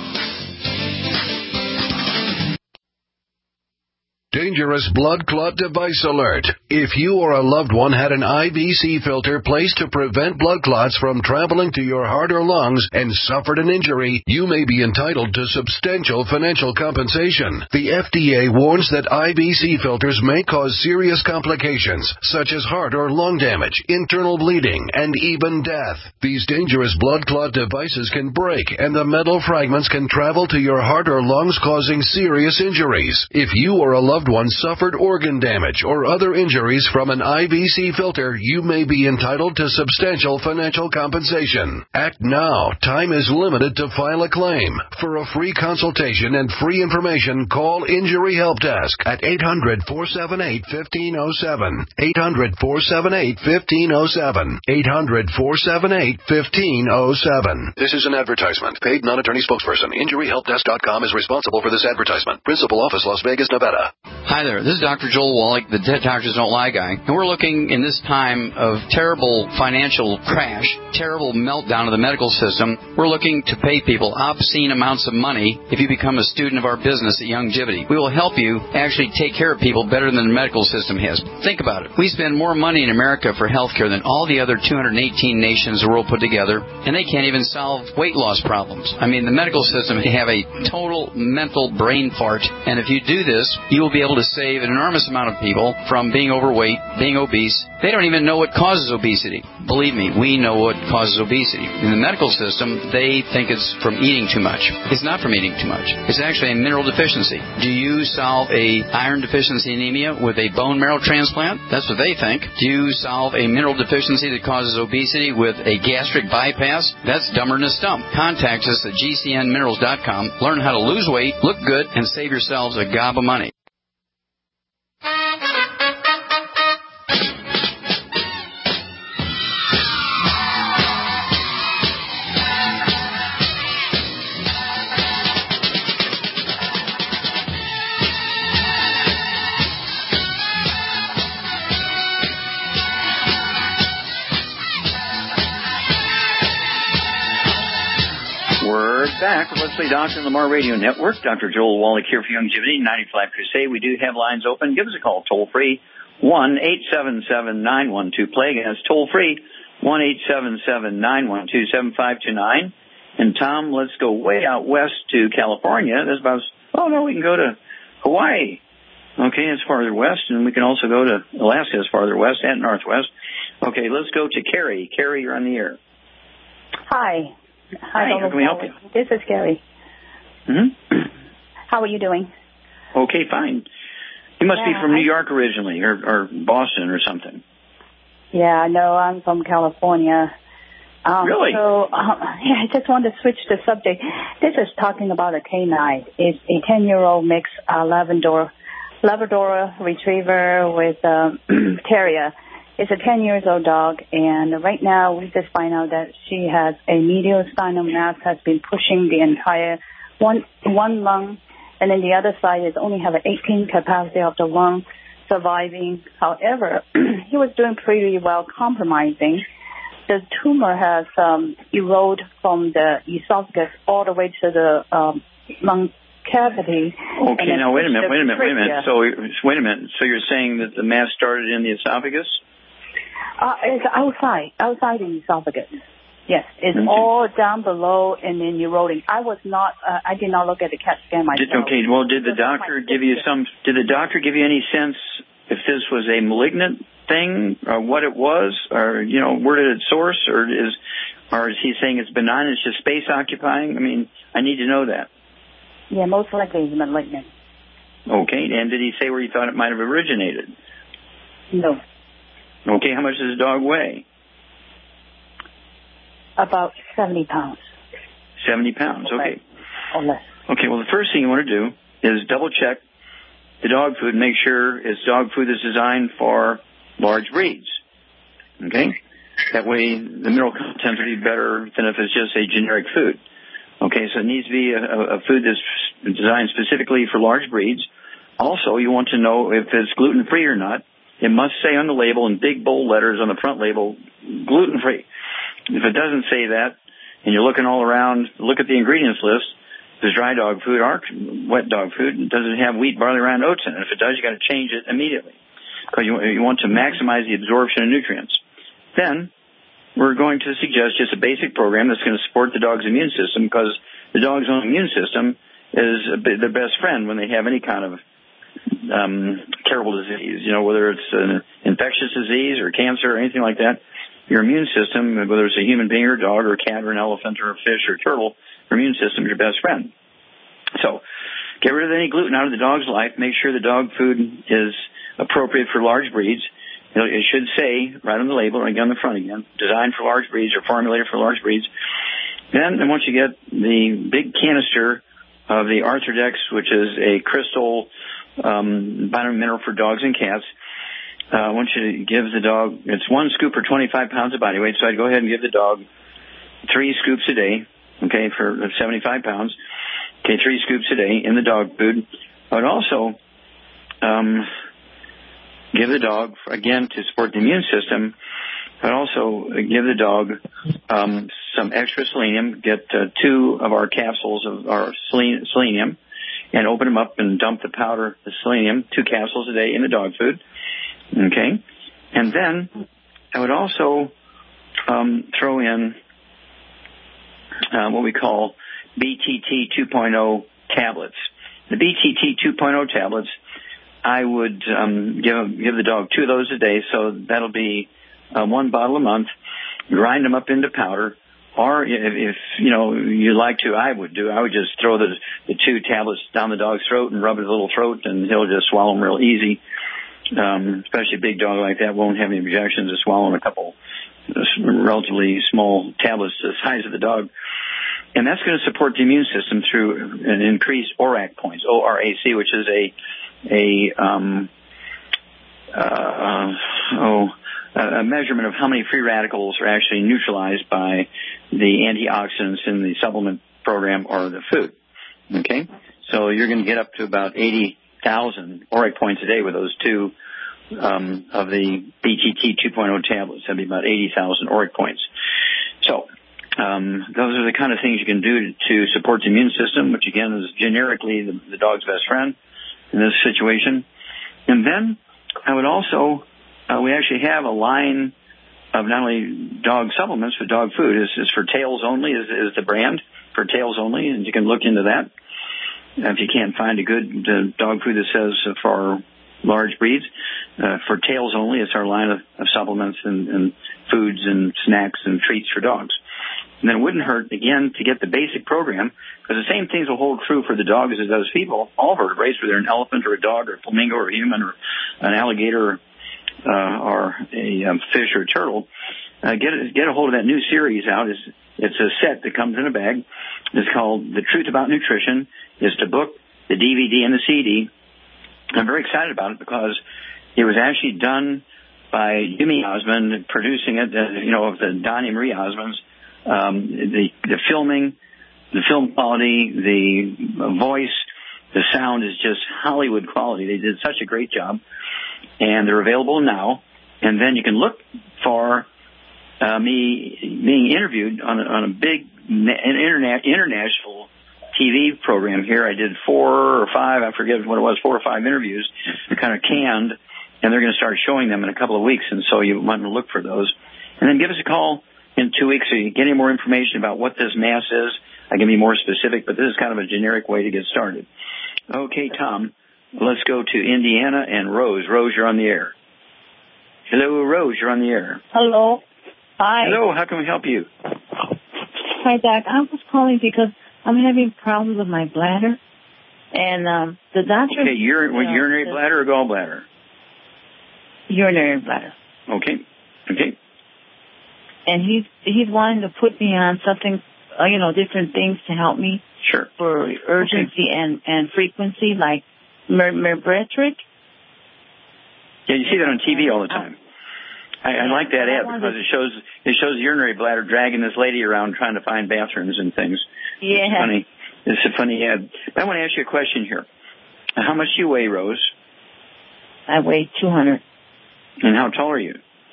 Dangerous blood clot device alert. If you or a loved one had an I V C filter placed to prevent blood clots from traveling to your heart or lungs and suffered an injury, you may be entitled to substantial financial compensation. The F D A warns that I V C filters may cause serious complications, such as heart or lung damage, internal bleeding, and even death. These dangerous blood clot devices can break, and the metal fragments can travel to your heart or lungs, causing serious injuries. If you or a loved one suffered organ damage or other injuries from an I V C filter, you may be entitled to substantial financial compensation. Act now. Time is limited to file a claim. For a free consultation and free information, call Injury Help Desk at eight hundred, four seven eight, one five zero seven. eight hundred, four seven eight, one five zero seven. eight hundred, four seven eight, one five zero seven. This is an advertisement. Paid non-attorney spokesperson. Injury Help Desk dot com is responsible for this advertisement. Principal office, Las Vegas, Nevada. Hi there, this is Doctor Joel Wallach, the Dead Doctors Don't Lie guy, and we're looking in this time of terrible financial crash, terrible meltdown of the medical system. We're looking to pay people obscene amounts of money if you become a student of our business at Youngevity. We will help you actually take care of people better than the medical system has. Think about it. We spend more money in America for health care than all the other two hundred eighteen nations the world put together, and they can't even solve weight loss problems. I mean, the medical system can have a total mental brain fart, and if you do this, you will be able to save an enormous amount of people from being overweight, being obese. They don't even know what causes obesity. Believe me, we know what causes obesity. In the medical system, they think it's from eating too much. It's not from eating too much. It's actually a mineral deficiency. Do you solve a iron deficiency anemia with a bone marrow transplant? That's what they think. Do you solve a mineral deficiency that causes obesity with a gastric bypass? That's dumber than a stump. Contact us at G C N minerals dot com. Learn how to lose weight, look good, and save yourselves a gob of money. We're back with Let's Play Doctor on the Lamar Radio Network. Doctor Joel Wallach here for Youngevity, ninety-five Crusade. We do have lines open. Give us a call, toll-free, one eight seven seven nine one two plague. And it's toll-free, one eight seven seven nine one two seven five two nine. And, Tom, let's go way out west to California. There's about, oh, no, we can go to Hawaii. Okay, it's farther west, and we can also go to Alaska, it's farther west and northwest. Okay, let's go to Carrie. Carrie, you're on the air. Hi. Hi, how can we help you? This is Carrie. Mm-hmm. How are you doing? Okay, fine. You must yeah, be from I... New York originally, or, or Boston or something. Yeah, no, I'm from California. Um, really? So, uh, yeah, I just want to switch the subject. This is talking about a canine. It's a ten-year-old mixed uh, Labrador, Labrador Retriever with um, Terrier. It's a ten years old dog, and right now we just find out that she has a medial spinal mass has been pushing the entire one one lung, and then the other side is only have an eighteen capacity of the lung surviving. However, he was doing pretty well, compromising. The tumor has um, eroded from the esophagus all the way to the um, lung cavity. Okay, now wait a minute, wait a minute, wait a minute. So wait a minute. So you're saying that the mass started in the esophagus? Uh, it's outside, outside the esophagus. Yes, it's mm-hmm. all down below and then eroding. I was not, uh, I did not look at the CAT scan myself. Did, okay, well, did the doctor give you some? Did the doctor give you any sense if this was a malignant thing, or what it was, or you know, where did it source, or is, or is he saying it's benign? It's just space occupying. I mean, I need to know that. Yeah, most likely it's malignant. Okay, and did he say where he thought it might have originated? No. Okay, how much does the dog weigh? About seventy pounds. seventy pounds, okay. Or less. Okay, well, the first thing you want to do is double check the dog food and make sure it's dog food that's designed for large breeds. Okay? That way the mineral content will be better than if it's just a generic food. Okay, so it needs to be a, a food that's designed specifically for large breeds. Also, you want to know if it's gluten-free or not. It must say on the label in big bold letters on the front label, gluten-free. If it doesn't say that, and you're looking all around, look at the ingredients list. If it's dry dog food or wet dog food, does it have wheat, barley, rye, and oats in it? If it does, you got to change it immediately because you, you want to maximize the absorption of nutrients. Then we're going to suggest just a basic program that's going to support the dog's immune system because the dog's own immune system is their best friend when they have any kind of um, terrible disease, you know, whether it's an infectious disease or cancer or anything like that. Your immune system, whether it's a human being or a dog or a cat or an elephant or a fish or a turtle, your immune system is your best friend. So get rid of any gluten out of the dog's life. Make sure the dog food is appropriate for large breeds. It should say right on the label, right on the front again, designed for large breeds or formulated for large breeds. Then, and once you get the big canister of the Arthrodex, which is a crystal um, vitamin mineral for dogs and cats, uh, I want you to give the dog, it's one scoop per twenty-five pounds of body weight, so I'd go ahead and give the dog three scoops a day, okay, for seventy-five pounds. Okay, three scoops a day in the dog food. I would also um, give the dog, again, to support the immune system, I'd also give the dog um, some extra selenium, get uh, two of our capsules of our selenium, and open them up and dump the powder, the selenium, two capsules a day in the dog food. Okay? And then I would also um, throw in uh, what we call B T T two point oh tablets. The B T T two point oh tablets, I would um, give give the dog two of those a day, so that'll be uh, one bottle a month. Grind them up into powder, or if, if you know you like to, I would do. I would just throw the the two tablets down the dog's throat and rub his little throat, and he'll just swallow them real easy. Um, especially a big dog like that won't have any objections to swallowing a couple relatively small tablets the size of the dog. And that's going to support the immune system through an increased O R A C points, O R A C, which is a a um, uh, oh a measurement of how many free radicals are actually neutralized by the antioxidants in the supplement program or the food. Okay, so you're going to get up to about eighty thousand O R A C points a day with those two um, of the B T T two point oh tablets. That'd be about eighty thousand O R A C points. So Um, those are the kind of things you can do to, to support the immune system, which again is generically the, the dog's best friend in this situation. And then I would also, uh, we actually have a line of not only dog supplements, but dog food. Is is for Tails Only is, is the brand for Tails Only, and you can look into that. If you can't find a good uh, dog food that says uh, for large breeds, uh, for Tails Only, it's our line of, of supplements and, and foods and snacks and treats for dogs. And then it wouldn't hurt, again, to get the basic program, because the same things will hold true for the dog as it does people, all vertebrates, whether an elephant or a dog or a flamingo or a human or an alligator uh, or a um, fish or a turtle. Uh, get, a, get a hold of that new series out. It's, it's a set that comes in a bag. It's called The Truth About Nutrition. It's the book, the D V D, and the C D. I'm very excited about it because it was actually done by Jimmy Osmond, producing it, uh, you know, of the Donnie Marie Osmonds. Um, the, the filming, the film quality, the voice, the sound is just Hollywood quality. They did such a great job, and they're available now. And then you can look for uh, me being interviewed on a, on a big interna- international T V program here. I did four or five, I forget what it was, four or five interviews, kind of canned, and they're going to start showing them in a couple of weeks, and so you want to look for those. And then give us a call in two weeks so you get any more information about what this mass is. I can be more specific, but this is kind of a generic way to get started. Okay, Tom, let's go to Indiana and Rose. Rose, you're on the air. Hello, Rose, you're on the air. Hello. Hi. Hello, how can we help you? Hi, Doc. I was calling because I'm having problems with my bladder. And um, the doctor... Okay, ur- uh, urinary bladder or gallbladder? Urinary bladder. Okay, okay. And he's he's wanting to put me on something, uh, you know, different things to help me. Sure. For urgency okay. and, and frequency, like mer- Merbetric. Yeah, you see that on T V all the time. I, I like that ad because it shows it shows urinary bladder dragging this lady around trying to find bathrooms and things. Yeah. It's funny. It's a funny ad. I want to ask you a question here. How much do you weigh, Rose? I weigh two hundred. And how tall are you?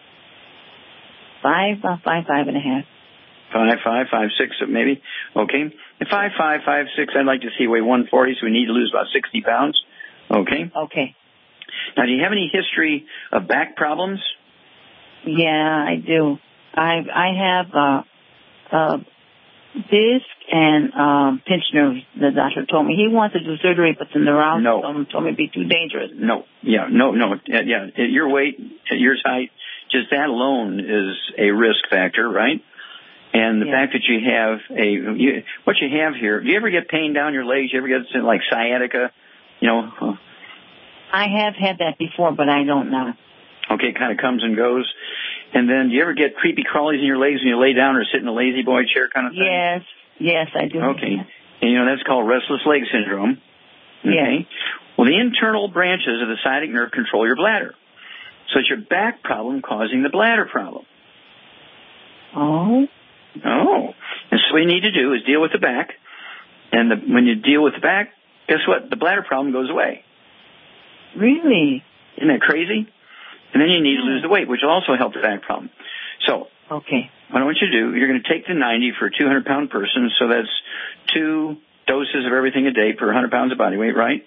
Five, uh, five, five and a half. Five, five, five, six, maybe. Okay. At five, five, five, six, I'd like to see you weigh one forty, so we need to lose about sixty pounds. Okay. Okay. Now, do you have any history of back problems? Yeah, I do. I I have uh, uh, disc and um, pinch nerves. The doctor told me he wants to do surgery, but the neurologist no. told, told me it'd be too dangerous. No. Yeah. No. No. Yeah. At your weight, at your height, just that alone is a risk factor, right? And the yeah. fact that you have a you, what you have here. Do you ever get pain down your legs? You ever get something like sciatica? You know. I have had that before, but I don't know. Okay, it kind of comes and goes. And then do you ever get creepy crawlies in your legs when you lay down or sit in a lazy boy chair kind of thing? Yes, yes, I do. Okay. And, you know, that's called restless leg syndrome. Okay. Yes. Well, the internal branches of the sciatic nerve control your bladder. So it's your back problem causing the bladder problem. Oh. Oh. And so what you need to do is deal with the back. And the, when you deal with the back, guess what? The bladder problem goes away. Really? Isn't that crazy? And then you need to lose the weight, which will also help the back problem. So, okay, what I want you to do, you're going to take the ninety for a two hundred pound person, so that's two doses of everything a day per one hundred pounds of body weight, right?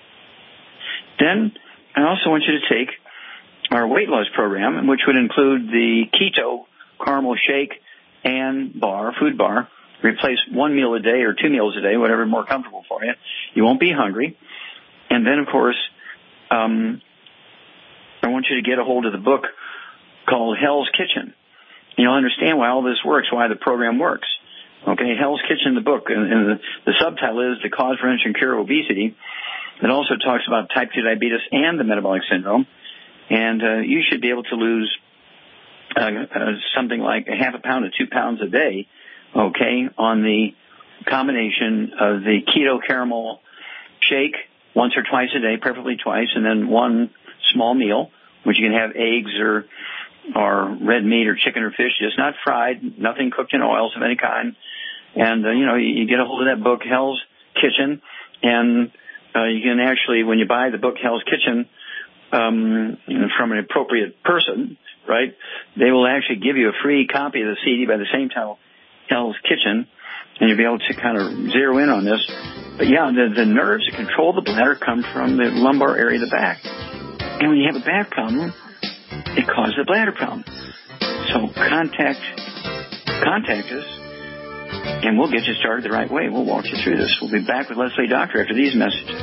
Then I also want you to take our weight loss program, which would include the keto caramel shake and bar, food bar. Replace one meal a day or two meals a day, whatever is more comfortable for you. You won't be hungry. And then, of course, um, I want you to get a hold of the book called Hell's Kitchen. You'll understand why all this works, why the program works. Okay, Hell's Kitchen, the book, and, and the, the subtitle is The Cause, Prevention, and Cure of Obesity. It also talks about type two diabetes and the metabolic syndrome. And uh, you should be able to lose uh, uh, something like a half a pound to two pounds a day, okay, on the combination of the keto caramel shake once or twice a day, preferably twice, and then one small meal, which you can have eggs or or red meat or chicken or fish, just not fried, nothing cooked in oils of any kind. And, uh, you know, you, you get a hold of that book, Hell's Kitchen, and uh, you can actually, when you buy the book, Hell's Kitchen, um, from an appropriate person, right, they will actually give you a free copy of the C D by the same title, Hell's Kitchen, and you'll be able to kind of zero in on this. But yeah, the, the nerves that control the bladder come from the lumbar area of the back. And when you have a back problem, it causes a bladder problem. So contact, contact us, and we'll get you started the right way. We'll walk you through this. We'll be back with Leslie Doctor after these messages.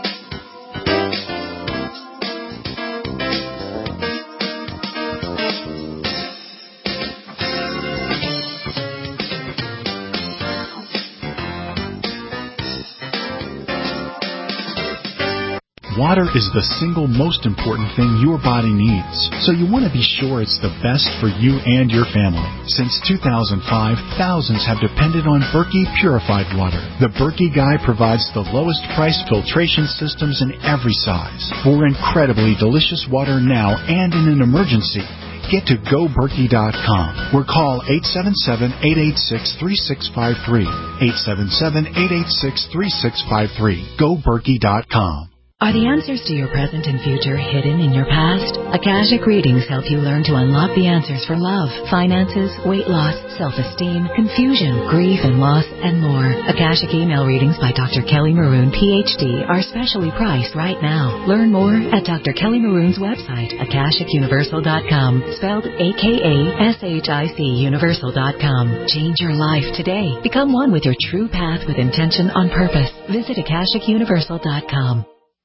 Water is the single most important thing your body needs, so you want to be sure it's the best for you and your family. Since two thousand five, thousands have depended on Berkey Purified Water. The Berkey Guy provides the lowest price filtration systems in every size for incredibly delicious water now and in an emergency. Get to go berkey dot com or call eight seven seven, eight eight six, three six five three. eight seven seven, eight eight six, three six five three. go berkey dot com. Are the answers to your present and future hidden in your past? Akashic Readings help you learn to unlock the answers for love, finances, weight loss, self-esteem, confusion, grief and loss, and more. Akashic Email Readings by Doctor Kelly Maroon, P H D, are specially priced right now. Learn more at Doctor Kelly Maroon's website, akashic universal dot com, spelled A K A S H I C universal dot com. Change your life today. Become one with your true path with intention on purpose. Visit akashic universal dot com.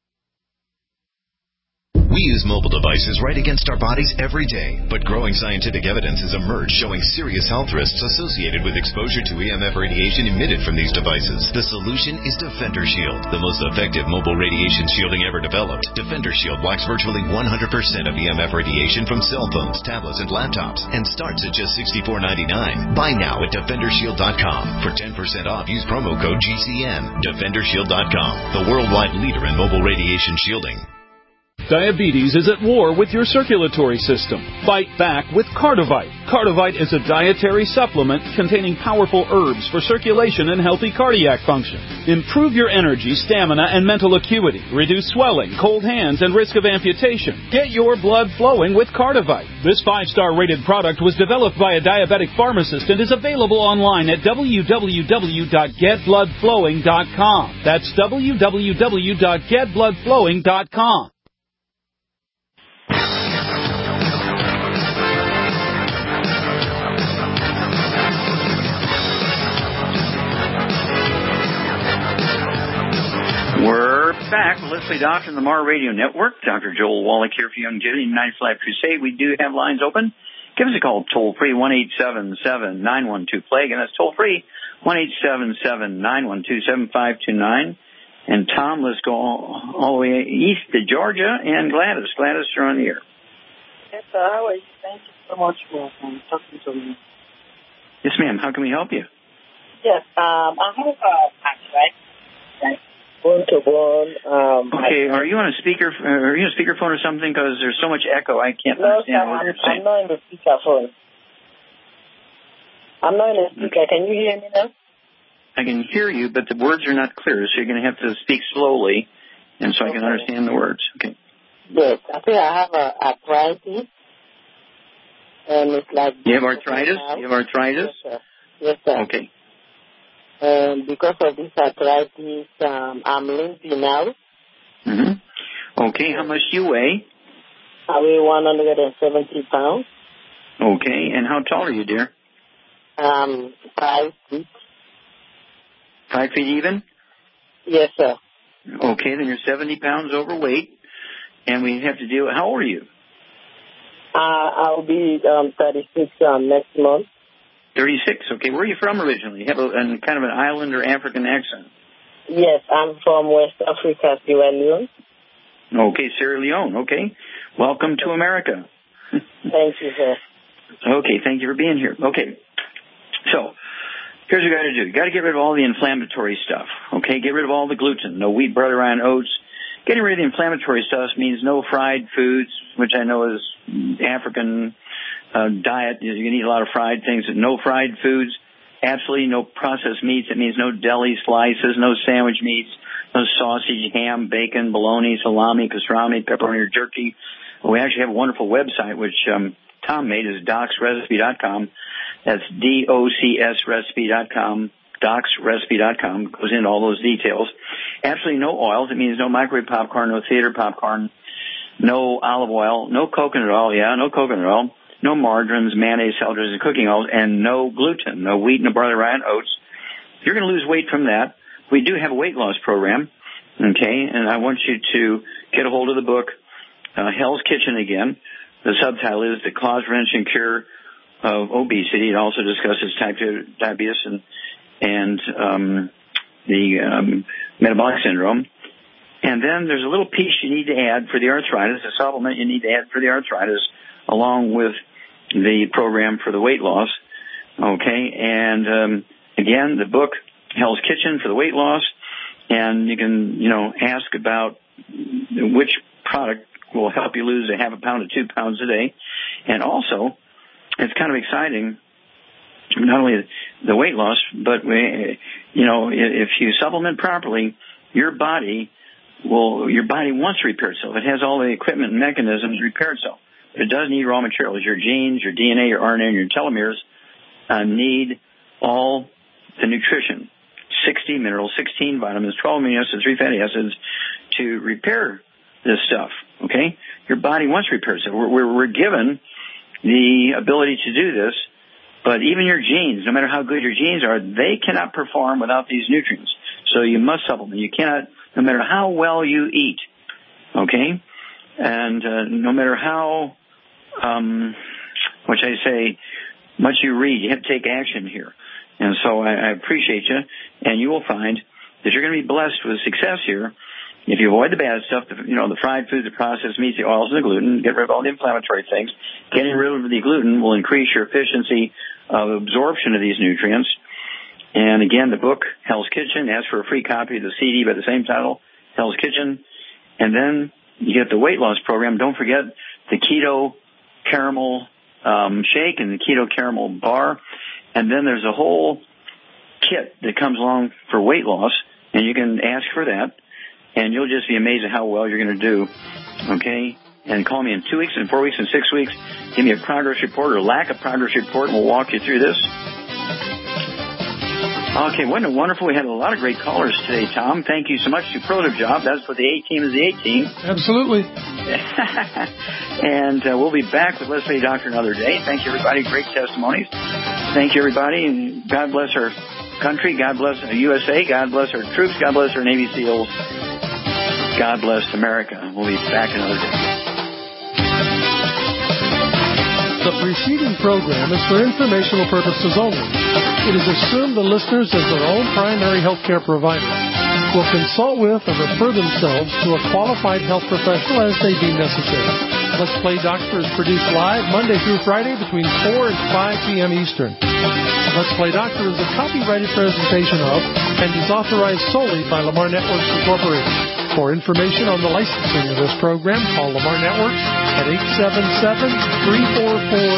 We use mobile devices right against our bodies every day, but growing scientific evidence has emerged showing serious health risks associated with exposure to E M F radiation emitted from these devices. The solution is Defender Shield, the most effective mobile radiation shielding ever developed. Defender Shield blocks virtually one hundred percent of E M F radiation from cell phones, tablets, and laptops, and starts at just sixty-four ninety-nine. Buy now at defender shield dot com. For ten percent off, use promo code G C N. defender shield dot com, the worldwide leader in mobile radiation shielding. Diabetes is at war with your circulatory system. Fight back with Cardivite. Cardivite is a dietary supplement containing powerful herbs for circulation and healthy cardiac function. Improve your energy, stamina, and mental acuity. Reduce swelling, cold hands, and risk of amputation. Get your blood flowing with Cardivite. This five-star rated product was developed by a diabetic pharmacist and is available online at w w w dot get blood flowing dot com. That's w w w dot get blood flowing dot com. We're back with Leslie Doctor on the Mar Radio Network. Doctor Joel Wallach here for Youngevity United Life Crusade. We do have lines open. Give us a call toll-free, one eight seven seven, nine one two, plague. And that's toll-free, one eight seven seven, nine one two, seven five two nine. And Tom, let's go all, all the way east to Georgia. And Gladys. Gladys, you're on the air. Yes, sir. How are you? Thank you so much for um, talking to me. Yes, ma'am. How can we help you? Yes, um, I have a arthritis. Right? Bone to bone. Um, okay, are you on a speaker? Are you on a speakerphone or something? Because there's so much echo, I can't no, understand sir, what I'm, you're saying. I'm not in the speakerphone. I'm not in the speaker. Okay. Can you hear me now? I can hear you, but the words are not clear, so you're going to have to speak slowly, and so okay. I can understand the words. Okay. Yes, I think I have a arthritis, and it's like. You have arthritis. You have arthritis. Yes, sir. Yes, sir. Okay. And because of this arthritis, um, I'm limpy now. Mm-hmm. Okay, how much do you weigh? I weigh one hundred seventy pounds. Okay, and how tall are you, dear? Um, five feet. Five feet even? Yes, sir. Okay, then you're seventy pounds overweight, and we have to deal. How old are you? Uh, I'll be um, thirty-six um, next month. thirty-six. Okay, where are you from originally? You have a, a kind of an island or African accent. Yes, I'm from West Africa, Sierra Leone. Okay, Sierra Leone. Okay, welcome to America. Thank you, sir. Okay, thank you for being here. Okay, so here's what you got to do. You got to get rid of all the inflammatory stuff. Okay, get rid of all the gluten, no wheat, bread, rye, and oats. Getting rid of the inflammatory stuff means no fried foods, which I know is African uh, diet. You can eat a lot of fried things. No fried foods. Absolutely no processed meats. It means no deli slices, no sandwich meats, no sausage, ham, bacon, bologna, salami, pastrami, pepperoni, or jerky. We actually have a wonderful website, which um, Tom made, is docs recipe dot com. That's D O C S recipe dot com. docs recipe dot com goes into all those details. Absolutely no oils. It means no microwave popcorn, no theater popcorn, no olive oil, no coconut oil, yeah, no coconut oil, no margarines, mayonnaise, salad dressings, cooking oils, and no gluten, no wheat, no barley, rye, and oats. You're going to lose weight from that. We do have a weight loss program, okay, and I want you to get a hold of the book, uh, Hell's Kitchen again. The subtitle is The Cause-Wrenching Cure of Obesity. It also discusses type two diabetes and and um, the um, metabolic syndrome. And then there's a little piece you need to add for the arthritis, a supplement you need to add for the arthritis, along with the program for the weight loss. Okay, and um, again, the book, Hell's Kitchen for the weight loss, and you can, you know, ask about which product will help you lose a half a pound to two pounds a day. And also, it's kind of exciting, not only the weight loss, but, we, you know, if you supplement properly, your body will, your body wants to repair itself. It has all the equipment and mechanisms to repair itself. But it does need raw materials. Your genes, your D N A, your R N A, and your telomeres uh, need all the nutrition, sixty minerals, sixteen vitamins, twelve amino acids, three fatty acids to repair this stuff, okay? Your body wants to repair itself. We're, we're, we're given the ability to do this, but even your genes, no matter how good your genes are, they cannot perform without these nutrients. So you must supplement. You cannot, no matter how well you eat, okay? And uh, no matter how, um, what should I say, much you read, you have to take action here. And so I, I appreciate you, and you will find that you're going to be blessed with success here if you avoid the bad stuff, the, you know, the fried foods, the processed meats, the oils, and the gluten, get rid of all the inflammatory things. Getting rid of the gluten will increase your efficiency of absorption of these nutrients. And again, the book, Hell's Kitchen, ask for a free copy of the C D by the same title, Hell's Kitchen. And then you get the weight loss program. Don't forget the keto caramel um, shake and the keto caramel bar. And then there's a whole kit that comes along for weight loss, and you can ask for that, and you'll just be amazed at how well you're going to do, okay? And call me in two weeks, and four weeks, and six weeks. Give me a progress report or lack of progress report, and we'll walk you through this. Okay, wasn't it wonderful? We had a lot of great callers today, Tom. Thank you so much. Superlative job. That's what the A-team is the A-team. Absolutely. And uh, we'll be back with Let's Play Doctor another day. Thank you, everybody. Great testimonies. Thank you, everybody. And God bless our country. God bless the U S A. God bless our troops. God bless our Navy SEALs. God bless America. We'll be back another day. The preceding program is for informational purposes only. It is assumed the listeners, as their own primary health care provider, will consult with or refer themselves to a qualified health professional as they deem necessary. Let's Play Doctor is produced live Monday through Friday between four and five p.m. Eastern. Let's Play Doctor is a copyrighted presentation of and is authorized solely by Lamar Networks Incorporated. For information on the licensing of this program, call Lamar Networks at eight seven seven, three four four.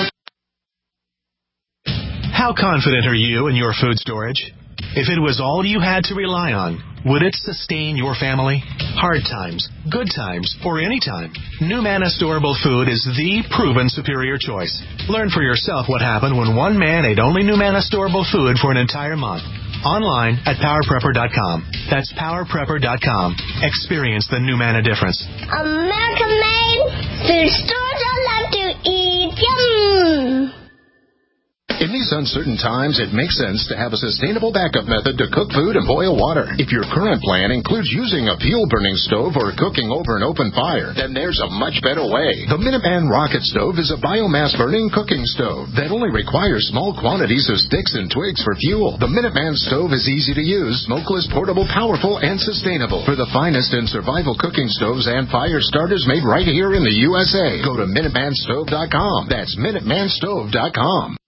How confident are you in your food storage? If it was all you had to rely on, would it sustain your family? Hard times, good times, or any time, NuManna Storable Food is the proven superior choice. Learn for yourself what happened when one man ate only NuManna Storable Food for an entire month. Online at power prepper dot com. That's power prepper dot com. Experience the NuManna difference. American made food stores I love to eat. Yum! In these uncertain times, it makes sense to have a sustainable backup method to cook food and boil water. If your current plan includes using a fuel-burning stove or cooking over an open fire, then there's a much better way. The Minuteman Rocket Stove is a biomass-burning cooking stove that only requires small quantities of sticks and twigs for fuel. The Minuteman Stove is easy to use, smokeless, portable, powerful, and sustainable. For the finest in survival cooking stoves and fire starters made right here in the U S A, go to Minuteman Stove dot com. That's Minuteman Stove dot com.